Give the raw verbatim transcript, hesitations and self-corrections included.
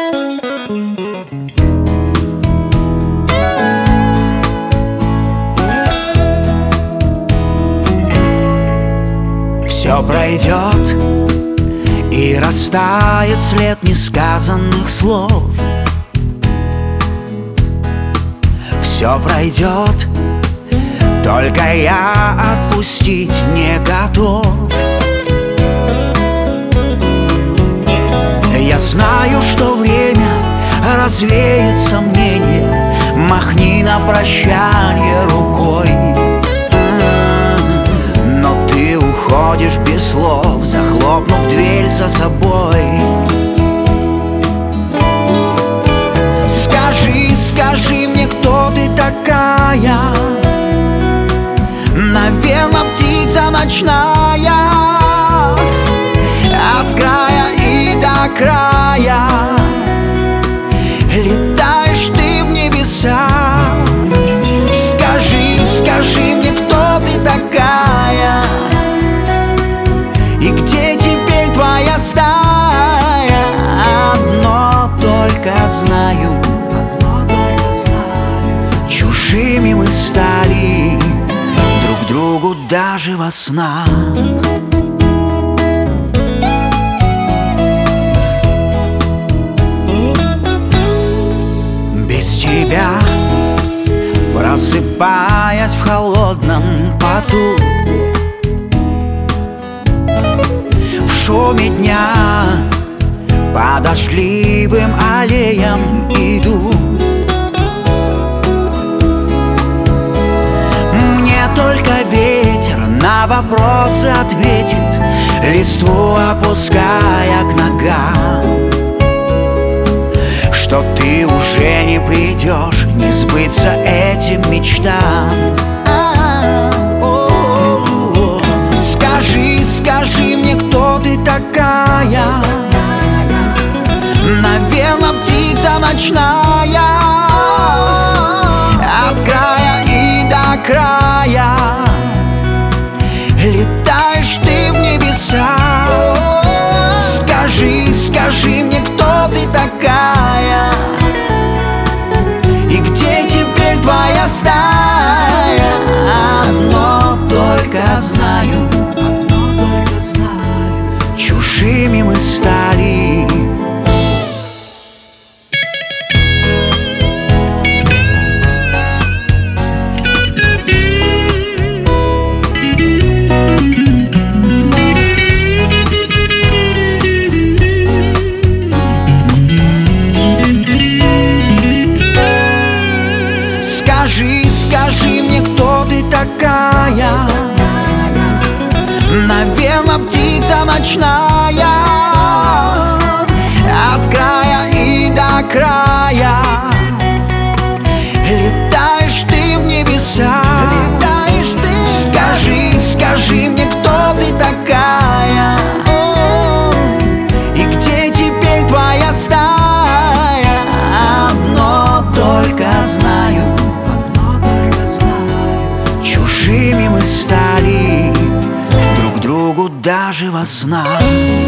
Все пройдет, и растает след несказанных слов. Все пройдет, только я отпустить не готов. Я знаю, что время развеет сомнения. Махни на прощанье рукой. Но ты уходишь без слов, захлопнув дверь за собой. Скажи, скажи мне, кто ты такая? Наверно, птица ночная, от края и до края летаешь ты в небеса. Скажи, скажи мне, кто ты такая? И где теперь твоя стая? Одно только знаю, одно только знаю: чужими мы стали друг другу даже во снах. Без тебя, просыпаясь в холодном поту, в шуме дня по дождливым аллеям иду. Мне только ветер на вопросы ответит, листву опуская к ногам, что ты уже не придешь, не сбыться этим мечтам. Скажи, скажи мне, кто ты такая? Наверно, птица ночная, от края и до края летаешь ты в небеса. Скажи, скажи мне, кто ты такая? И где теперь твоя стая? Одно только знаю, одно только знаю: чужими мы стали. Скажи, скажи мне, кто ты такая? Наверно, птица ночная, от края и до края летаешь ты в небеса. Летаешь ты. Скажи, скажи мне, кто ты такая? И где теперь твоя стая? Одно только знаю, чужими мы стали друг другу даже во снах.